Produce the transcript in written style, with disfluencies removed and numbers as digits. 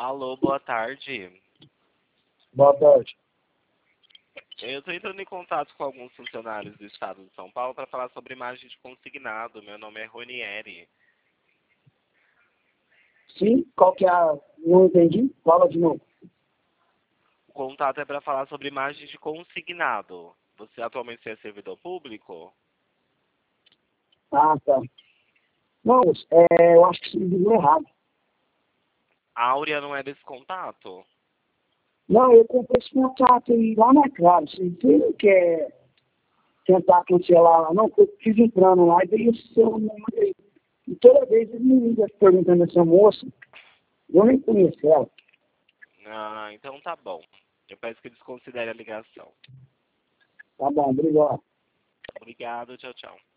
Alô, boa tarde. Boa tarde. Eu estou entrando em contato com alguns funcionários do Estado de São Paulo para falar sobre imagem de consignado. Meu nome é Ronieri. Sim, qual que é a... Não entendi. Fala de novo. O contato é para falar sobre imagem de consignado. Você atualmente é servidor público? Ah, tá. Não, eu acho que você me ligou errado. A Áurea não é desse contato? Não, eu comprei esse contrato aí lá na Claro. Você não quer tentar cancelar lá, não? Eu fiz um plano lá e veio esse seu número aí. E toda vez ele me liga perguntando essa moça. Eu nem conheço ela. Ah, então tá bom. Eu peço que desconsidere a ligação. Tá bom, obrigado. Obrigado, tchau, tchau.